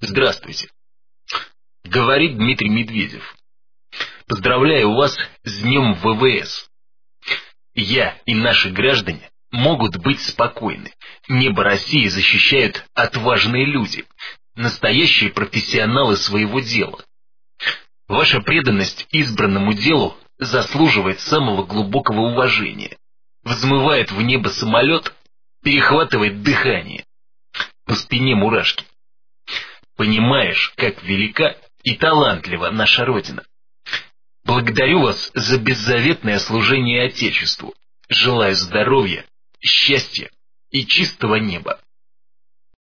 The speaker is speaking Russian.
Здравствуйте. Говорит Дмитрий Медведев. Поздравляю вас с Днем ВВС. Я и наши граждане могут быть спокойны. Небо России защищают отважные люди, настоящие профессионалы своего дела. Ваша преданность избранному делу заслуживает самого глубокого уважения. Взмывает в небо самолет, перехватывает дыхание. По спине мурашки. Понимаешь, как велика и талантлива наша Родина. Благодарю вас за беззаветное служение Отечеству. Желаю здоровья, счастья и чистого неба.